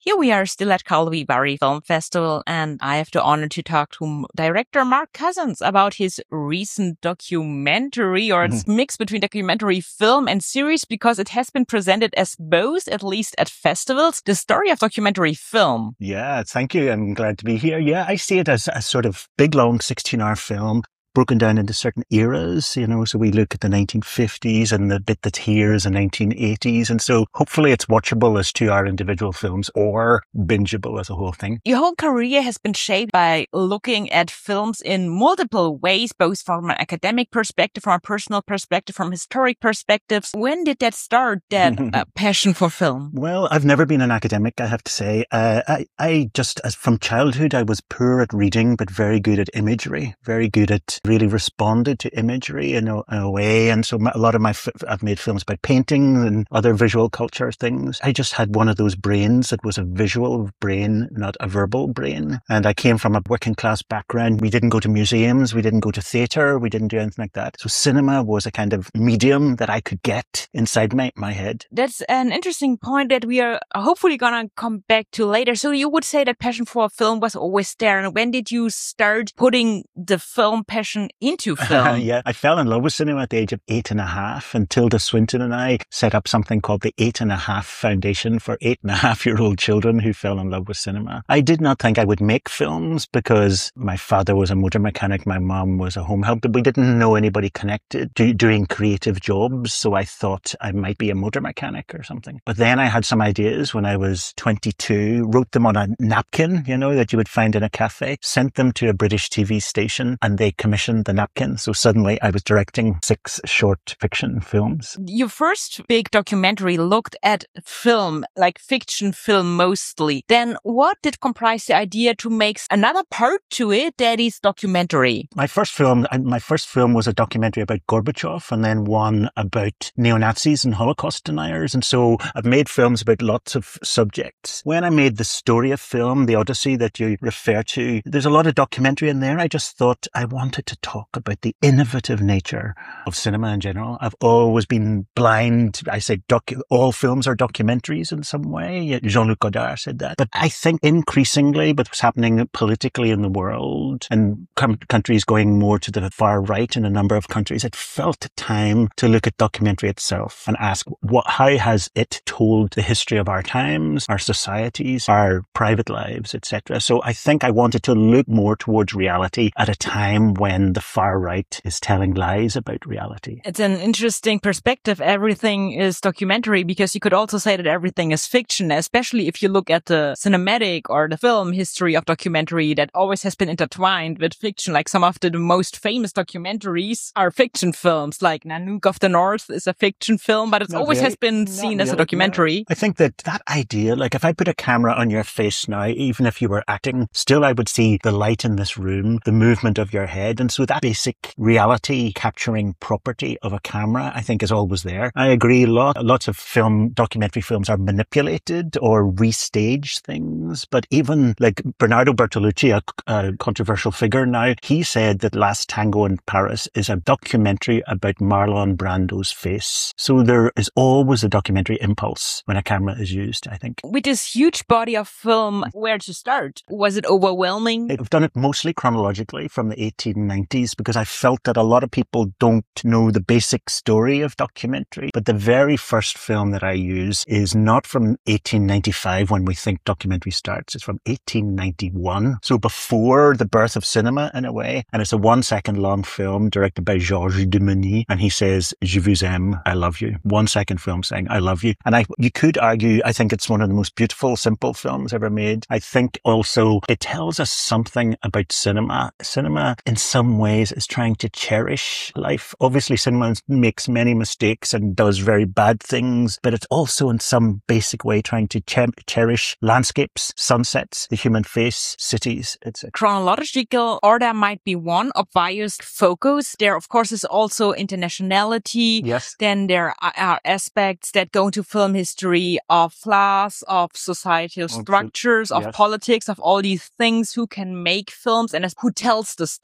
Here we are still at Karlovy Vary Film Festival, and I have the honor to talk to director Mark Cousins about his recent documentary, or its mix between documentary, film, and series, because it has been presented as both, at least at festivals, the story of documentary film. Yeah, thank you. I'm glad to be here. Yeah, I see it as a sort of big, long 16-hour film broken down into certain eras, so we look at the 1950s and the bit that's here is the 1980s. And so hopefully it's watchable as 2-hour individual films or bingeable as a whole thing. Your whole career has been shaped by looking at films in multiple ways, both from an academic perspective, from a personal perspective, from historic perspectives. When did that start, that passion for film? Well, I've never been an academic, I have to say. I just, from childhood, I was poor at reading, but very good at imagery, very good at really responded to imagery in a way. And so a lot of I've made films about painting and other visual culture things. I just had one of those brains that was a visual brain, not a verbal brain. And I came from a working class background. We didn't go to museums. We didn't go to theatre. We didn't do anything like that. So cinema was a kind of medium that I could get inside my head. That's an interesting point that we are hopefully going to come back to later. So you would say that passion for film was always there. And when did you start putting the film passion into film? Yeah, I fell in love with cinema at the age of 8.5, and Tilda Swinton and I set up something called the 8.5 Foundation for 8.5-year-old children who fell in love with cinema. I did not think I would make films because my father was a motor mechanic, my mom was a home help, but we didn't know anybody connected doing creative jobs, so I thought I might be a motor mechanic or something. But then I had some ideas when I was 22, wrote them on a napkin, that you would find in a cafe, sent them to a British TV station, and they commissioned the napkin. So suddenly I was directing 6 short fiction films. Your first big documentary looked at film, like fiction film mostly. Then what did comprise the idea to make another part to it that is documentary? My first film was a documentary about Gorbachev, and then one about neo-Nazis and Holocaust deniers. And so I've made films about lots of subjects. When I made the story of film, The Odyssey that you refer to, there's a lot of documentary in there. I just thought I wanted to talk about the innovative nature of cinema in general. I've always been blind. I say all films are documentaries in some way. Jean-Luc Godard said that. But I think increasingly, with what's happening politically in the world and countries going more to the far right in a number of countries, it felt time to look at documentary itself and ask, how has it told the history of our times, our societies, our private lives, etc. So I think I wanted to look more towards reality at a time when the far right is telling lies about reality. It's an interesting perspective. Everything is documentary, because you could also say that everything is fiction, especially if you look at the cinematic or the film history of documentary that always has been intertwined with fiction. Like some of the most famous documentaries are fiction films, like Nanook of the North is a fiction film, but it always has been seen as a documentary. No. I think that idea, like if I put a camera on your face now, even if you were acting, still I would see the light in this room, the movement of your head. And so that basic reality capturing property of a camera, I think, is always there. I agree. Lots of documentary films are manipulated or restage things. But even like Bernardo Bertolucci, a controversial figure now, he said that Last Tango in Paris is a documentary about Marlon Brando's face. So there is always a documentary impulse when a camera is used, I think. With this huge body of film, where to start? Was it overwhelming? I've done it mostly chronologically from the 1890s because I felt that a lot of people don't know the basic story of documentary. But the very first film that I use is not from 1895 when we think documentary starts. It's from 1891. So before the birth of cinema in a way. And it's a 1-second long film directed by Georges Dumeny. And he says, "Je vous aime, I love you." 1-second film saying, "I love you." And you could argue, I think it's one of the most beautiful, simple films ever made. I think also it tells us something about cinema. Cinema in some ways is trying to cherish life. Obviously, cinema makes many mistakes and does very bad things, but it's also in some basic way trying to cherish landscapes, sunsets, the human face, cities, etc. Chronological order might be one obvious focus. There, of course, is also internationality. Yes. Then there are aspects that go into film history of class, of societal structures, of politics, of all these things. Who can make films and who tells the story?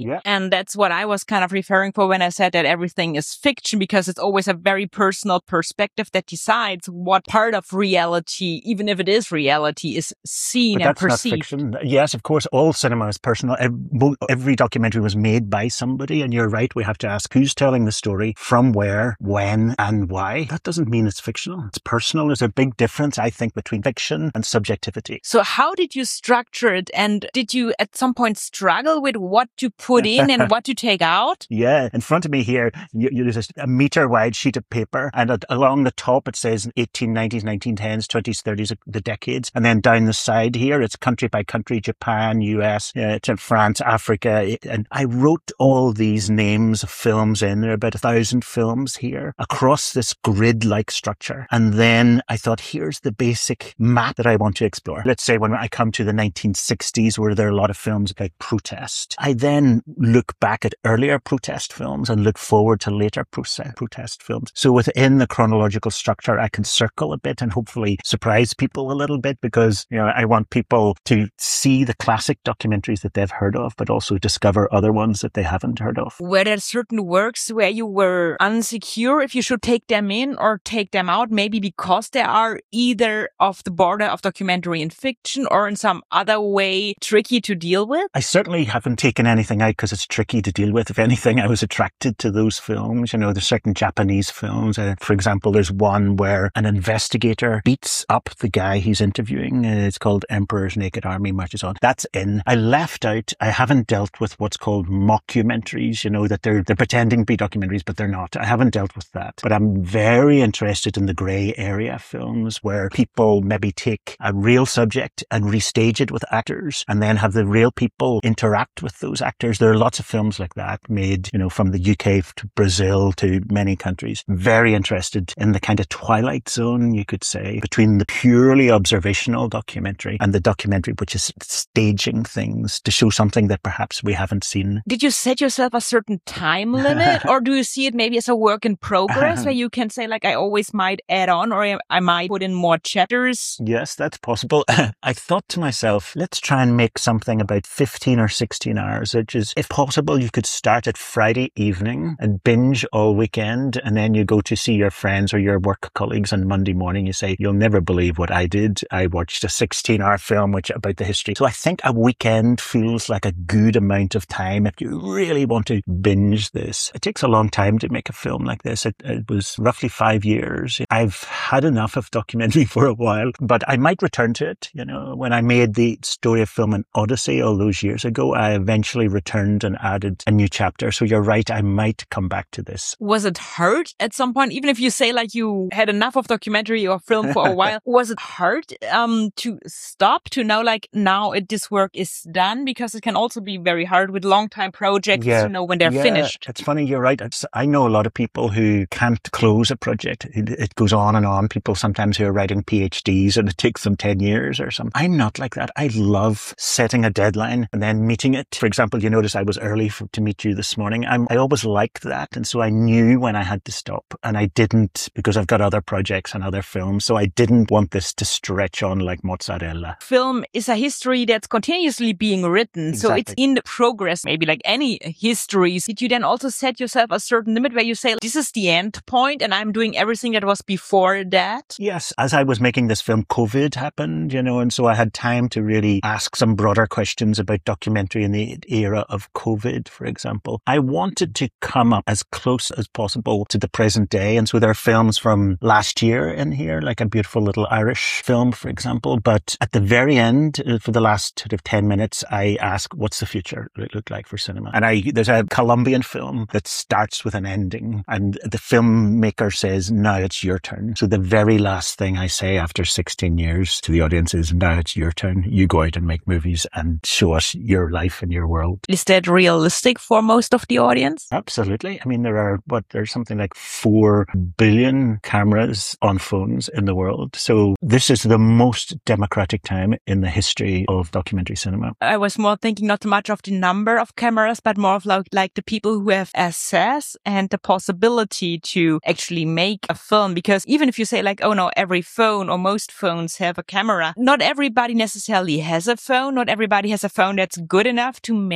Yeah. And that's what I was kind of referring for when I said that everything is fiction, because it's always a very personal perspective that decides what part of reality, even if it is reality, is seen But and that's not perceived. fiction. Yes, of course, all cinema is personal. Every documentary was made by somebody, and you're right, we have to ask who's telling the story, from where, when, and why. That doesn't mean it's fictional. It's personal. There's a big difference, I think, between fiction and subjectivity. So how did you structure it? And did you at some point struggle with what to put in and what to take out? Yeah, in front of me here, there's a meter-wide sheet of paper, and along the top it says 1890s, 1910s, 20s, 30s, the decades. And then down the side here, it's country by country, Japan, US, France, Africa. And I wrote all these names of films in. There are about 1,000 films here across this grid-like structure. And then I thought, here's the basic map that I want to explore. Let's say when I come to the 1960s, where there are a lot of films about protest, I then look back at earlier protest films and look forward to later protest films. So within the chronological structure, I can circle a bit and hopefully surprise people a little bit, because, I want people to see the classic documentaries that they've heard of, but also discover other ones that they haven't heard of. Were there certain works where you were unsecure if you should take them in or take them out, maybe because they are either off the border of documentary and fiction or in some other way tricky to deal with? I certainly haven't taken anything out because it's tricky to deal with. If anything, I was attracted to those films. There's certain Japanese films. For example, there's one where an investigator beats up the guy he's interviewing. It's called Emperor's Naked Army Marches On. That's in. I left out, I haven't dealt with what's called mockumentaries, that they're pretending to be documentaries, but they're not. I haven't dealt with that. But I'm very interested in the grey area films where people maybe take a real subject and restage it with actors and then have the real people interact with those actors. There are lots of films like that made, from the UK to Brazil to many countries. Very interested in the kind of twilight zone, you could say, between the purely observational documentary and the documentary which is staging things to show something that perhaps we haven't seen. Did you set yourself a certain time limit, or do you see it maybe as a work in progress where you can say, like, I always might add on, or I might put in more chapters? Yes, that's possible. I thought to myself, let's try and make something about 15 or 16 hours, which is, if possible, you could start at Friday evening and binge all weekend, and then you go to see your friends or your work colleagues on Monday morning. You say, you'll never believe what I did. I watched a 16-hour film about the history. So I think a weekend feels like a good amount of time if you really want to binge this. It takes a long time to make a film like this. It was roughly 5 years. I've had enough of documentary for a while, but I might return to it. When I made the story of film in Odyssey all those years ago, I eventually returned and added a new chapter. So you're right, I might come back to this. Was it hard at some point, even if you say like you had enough of documentary or film for a while, was it hard to stop, to know like now this work is done? Because it can also be very hard with long time projects to know when they're finished. It's funny, you're right. I know a lot of people who can't close a project. It goes on and on. People sometimes who are writing PhDs and it takes them 10 years or something. I'm not like that. I love setting a deadline and then meeting it. For example, you notice I was early to meet you this morning. I always liked that. And so I knew when I had to stop, and I didn't, because I've got other projects and other films. So I didn't want this to stretch on like mozzarella. Film is a history that's continuously being written. Exactly. So it's in progress, maybe like any histories. Did you then also set yourself a certain limit where you say, this is the end point and I'm doing everything that was before that? Yes. As I was making this film, COVID happened, and so I had time to really ask some broader questions about documentary in the era of COVID, for example. I wanted to come up as close as possible to the present day. And so there are films from last year in here, like a beautiful little Irish film, for example. But at the very end, for the last sort of 10 minutes, I ask, what's the future look like for cinema? And there's a Colombian film that starts with an ending, and the filmmaker says, now it's your turn. So the very last thing I say after 16 years to the audience is, now it's your turn. You go out and make movies and show us your life and your world. Is that realistic for most of the audience? Absolutely. I mean, there's something like 4 billion cameras on phones in the world. So this is the most democratic time in the history of documentary cinema. I was more thinking not so much of the number of cameras, but more of like the people who have access and the possibility to actually make a film. Because even if you say like, oh no, every phone or most phones have a camera, not everybody necessarily has a phone. Not everybody has a phone that's good enough to make a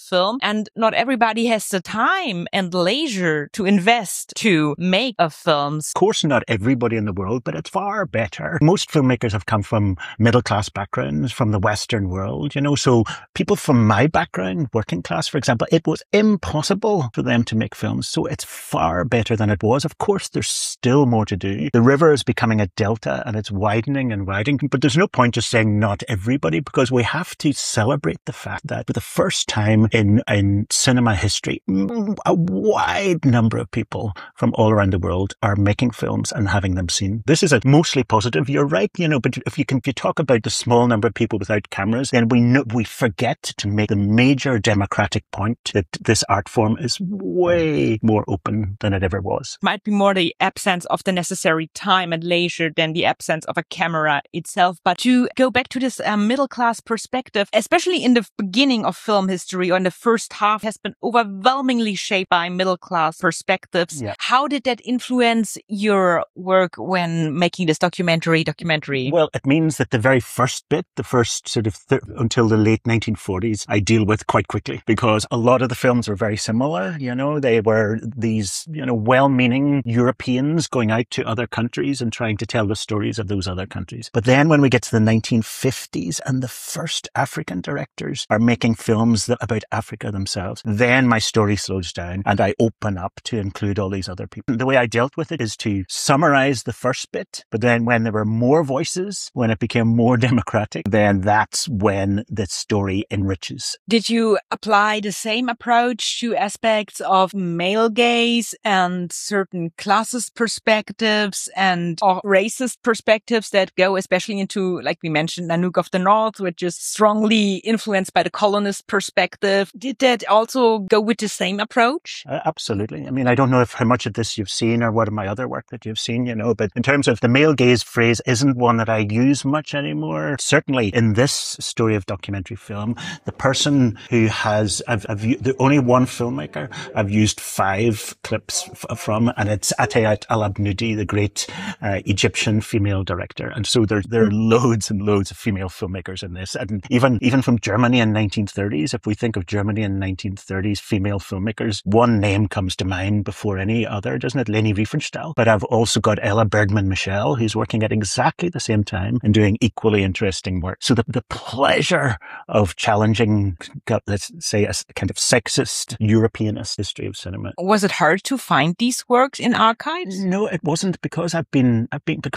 film, and not everybody has the time and leisure to invest to make a film. Of course, not everybody in the world, but it's far better. Most filmmakers have come from middle-class backgrounds, from the Western world, so people from my background, working class, for example, it was impossible for them to make films. So it's far better than it was. Of course, there's still more to do. The river is becoming a delta and it's widening and widening, but there's no point just saying not everybody, because we have to celebrate the fact that for the first time in cinema history, a wide number of people from all around the world are making films and having them seen. This is a mostly positive, you're right, but if you talk about the small number of people without cameras, then we forget to make the major democratic point that this art form is way more open than it ever was. Might be more the absence of the necessary time and leisure than the absence of a camera itself. But to go back to this middle-class perspective, especially in the beginning of film history or in the first half, has been overwhelmingly shaped by middle-class perspectives. Yeah. How did that influence your work when making this documentary? Well, it means that the very first bit, the first sort of until the late 1940s, I deal with quite quickly, because a lot of the films are very similar. They were these, well-meaning Europeans going out to other countries and trying to tell the stories of those other countries. But then when we get to the 1950s and the first African directors are making films about Africa themselves, then my story slows down and I open up to include all these other people. The way I dealt with it is to summarize the first bit, but then when there were more voices, when it became more democratic, then that's when the story enriches. Did you apply the same approach to aspects of male gaze and certain classist perspectives and racist perspectives that go especially into, like we mentioned, Nanook of the North, which is strongly influenced by the colonist perspective? Did that also go with the same approach? Absolutely. I mean, I don't know how much of this you've seen or what of my other work that you've seen, but in terms of the male gaze phrase isn't one that I use much anymore. Certainly in this story of documentary film, the person who has, the only one filmmaker I've used 5 clips from, and it's Atayat Al-Abnoudi, the great Egyptian female director. And so there are loads and loads of female filmmakers in this. And even from Germany in 1930s, if we think of Germany in 1930s female filmmakers, one name comes to mind before any other, doesn't it? Leni Riefenstahl. But I've also got Ella Bergman-Michel, who's working at exactly the same time and doing equally interesting work. So the pleasure of challenging, let's say, a kind of sexist Europeanist history of cinema. Was it hard to find these works in archives? No, it wasn't, because I've been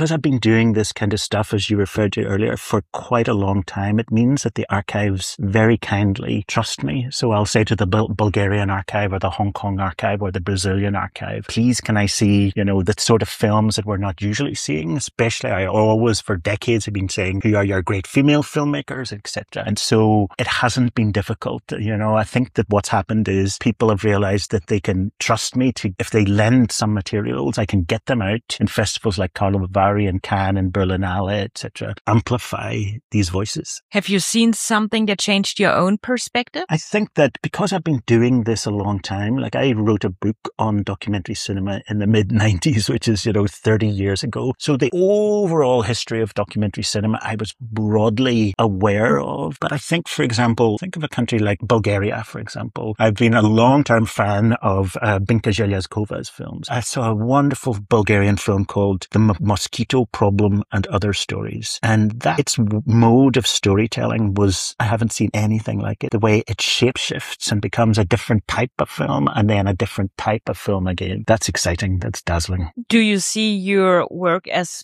doing this kind of stuff, as you referred to earlier, for quite a long time. It means that the archives very kindly trust me. So I'll say to the Bulgarian archive or the Hong Kong archive or the Brazilian archive, please can I see, the sort of films that we're not usually seeing? Especially, I always for decades have been saying, who are your great female filmmakers, etc. And so it hasn't been difficult. I think that what's happened is people have realized that they can trust me to, if they lend some materials, I can get them out in festivals like Karlovy and Cannes and Berlinale, etc. Amplify these voices. Have you seen something that changed your own perspective? I think that because I've been doing this a long time, like I wrote a book on documentary cinema in the mid-90s, which is, 30 years ago. So the overall history of documentary cinema, I was broadly aware of. But I think, for example, think of a country like Bulgaria, for example. I've been a long-term fan of Binka Zhelyaskova's films. I saw a wonderful Bulgarian film called The Mosquito Problem and Other Stories. And its mode of storytelling was, I haven't seen anything like it. The way it shapeshifts and becomes a different type of film and then a different type of film again. That's exciting. That's dazzling. Do you see your work as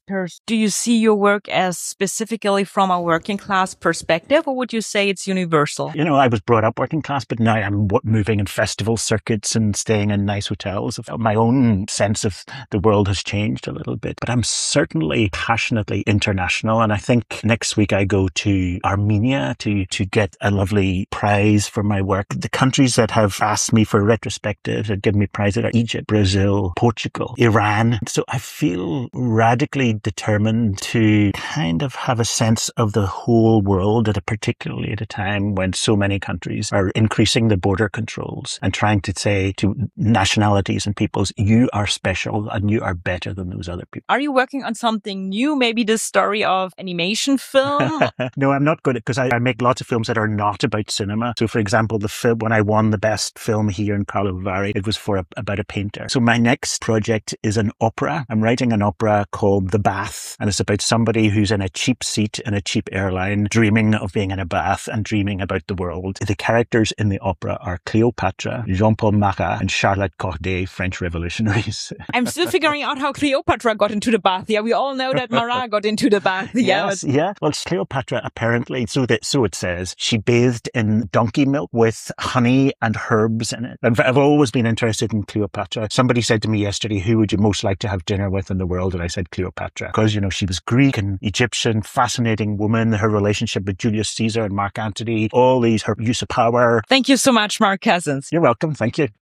specifically from a working class perspective, or would you say it's universal? I was brought up working class, but now I'm moving in festival circuits and staying in nice hotels. My own sense of the world has changed a little bit, but I'm certainly passionately international. And I think next week I go to Armenia to get a lovely prize for my work. The countries that have asked me for retrospectives and given me prizes are Egypt, Brazil, Portugal, Iran. So I feel radically determined to kind of have a sense of the whole world, particularly at a time when so many countries are increasing the border controls and trying to say to nationalities and peoples, you are special and you are better than those other people. Are you working on something new? Maybe the story of animation film? No, I'm not good at, because I make lots of films that are not about cinema. So for example, example, the film, when I won the best film here in Karlovy Vary, it was for about a painter. So my next project is an opera. I'm writing an opera called The Bath, and it's about somebody who's in a cheap seat in a cheap airline, dreaming of being in a bath and dreaming about the world. The characters in the opera are Cleopatra, Jean-Paul Marat, and Charlotte Corday, French revolutionaries. I'm still figuring out how Cleopatra got into the bath. Yeah, we all know that Marat got into the bath. Yeah, yes, yeah. Well, Cleopatra apparently, so it says, she bathed in donkey milk with honey and herbs in it. I've always been interested in Cleopatra. Somebody said to me yesterday, who would you most like to have dinner with in the world? And I said Cleopatra. Because, she was Greek and Egyptian, fascinating woman, her relationship with Julius Caesar and Mark Antony, all these, her use of power. Thank you so much, Mark Cousins. You're welcome. Thank you.